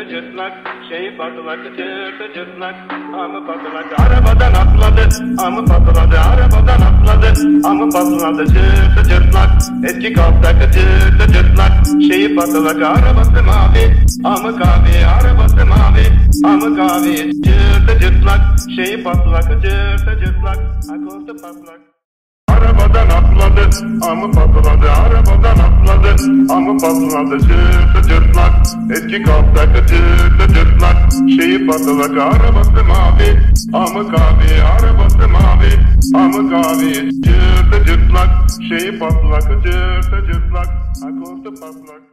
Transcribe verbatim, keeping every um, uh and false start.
cırtı cırtlak, şeyi patlak, cırtı cırtlak, amı patlak, arabadan atladı, amı patladı, arabadan atladı, amı patladı, cırtı cırtlak, eski kaptaki cırtı cırtlak, şeyi patlak, arabası mavi, amı kahve, arabası mavi, amı kahve, cırtı cırtlak, şeyi patlak, cırtı cırtlak, akortu patlak. Arabadan atladı, amı patladı, arabadan atladı, amı patladı, cırtı cırtlak, eski kaptaki cırtı cırtlak, şeyi patlak, arabası mavi, amı kahve, arabası mavi, amı kahve, cırtı cırtlak, şeyi patlak, cırtı cırtlak, akortu patlak.